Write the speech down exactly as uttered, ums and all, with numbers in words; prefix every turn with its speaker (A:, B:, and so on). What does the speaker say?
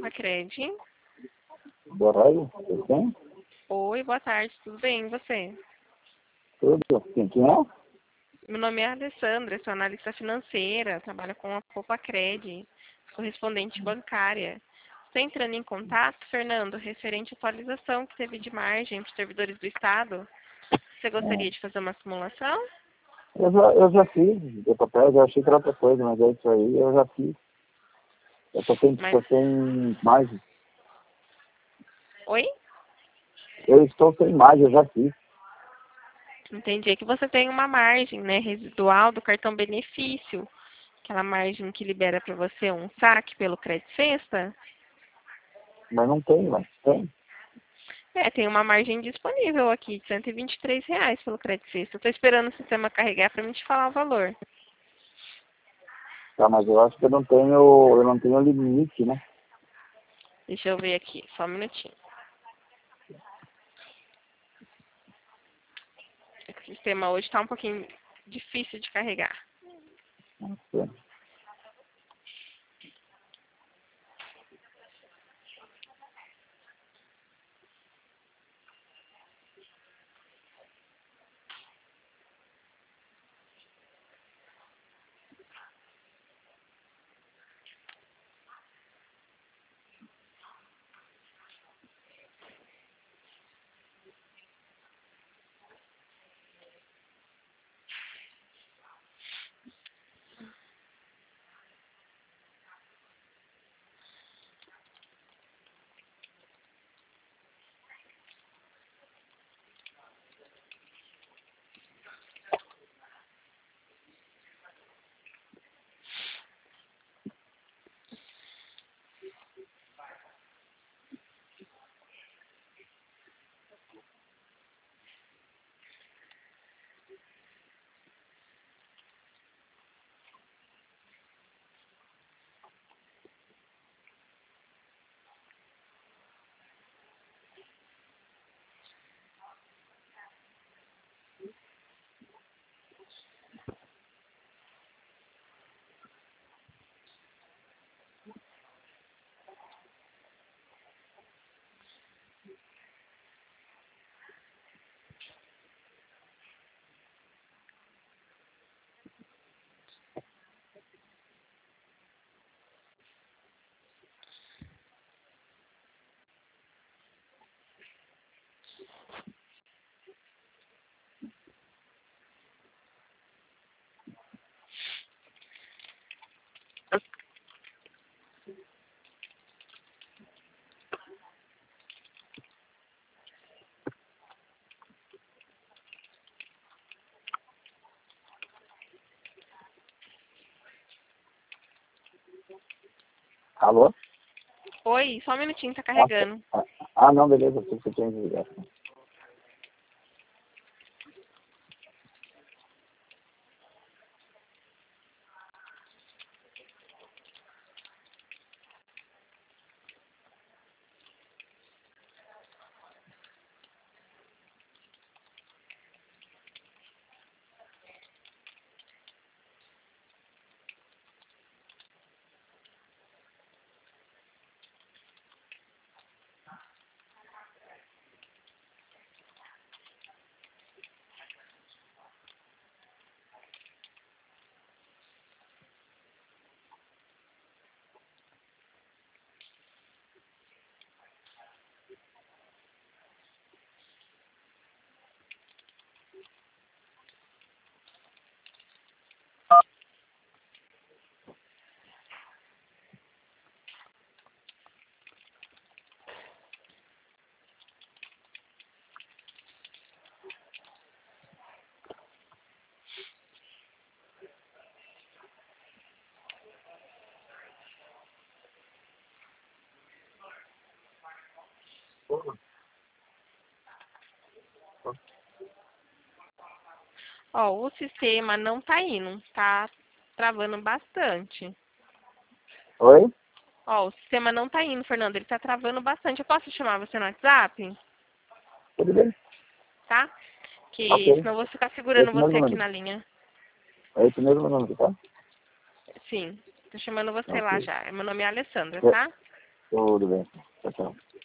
A: Cred.
B: Boa tarde, tudo bem?
A: Oi, boa tarde, tudo bem? E você?
B: Tudo. Quem, quem é?
A: Meu nome é Alessandra, sou analista financeira, trabalho com a Poupa Cred, correspondente bancária. Estou entrando em contato, Fernando, referente à atualização que teve de margem para os servidores do Estado. Você gostaria de fazer uma simulação?
B: Eu já, eu já fiz, de papel, já achei que era outra coisa, mas é isso aí, eu já fiz. Eu tô sem,
A: Mas,
B: tô sem margem.
A: oi?
B: Eu estou sem margem, eu já fiz.
A: Entendi que você tem uma margem, né, residual do cartão benefício, aquela margem que libera para você um saque pelo Credit Sexta.
B: Mas não tem, mas tem.
A: É, tem uma margem disponível aqui, de cento e vinte e três reais pelo Credit Sexta. Eu tô esperando o sistema carregar para mim te falar o valor.
B: Tá, mas eu acho que eu não tenho, eu não tenho limite, né?
A: Deixa eu ver aqui, só um minutinho. É que o sistema hoje está um pouquinho difícil de carregar.
B: Não sei. Alô?
A: Oi, só um minutinho, tá
B: Ah,
A: carregando.
B: ah, ah, não, beleza, eu você tinha desligado.
A: Ó, o sistema não tá indo, tá travando bastante.
B: Oi?
A: Ó, o sistema não tá indo, Fernando, ele tá travando bastante. Eu posso chamar você no WhatsApp?
B: Tudo bem?
A: Tá? Que
B: Ok.
A: senão eu vou ficar segurando
B: Esse
A: você
B: mesmo
A: aqui
B: número.
A: na linha.
B: É esse mesmo número, tá?
A: Sim, tô chamando você lá
B: Ok.
A: já. Meu nome é Alessandra,
B: É,
A: tá?
B: o Tudo bem. Tchau, tchau.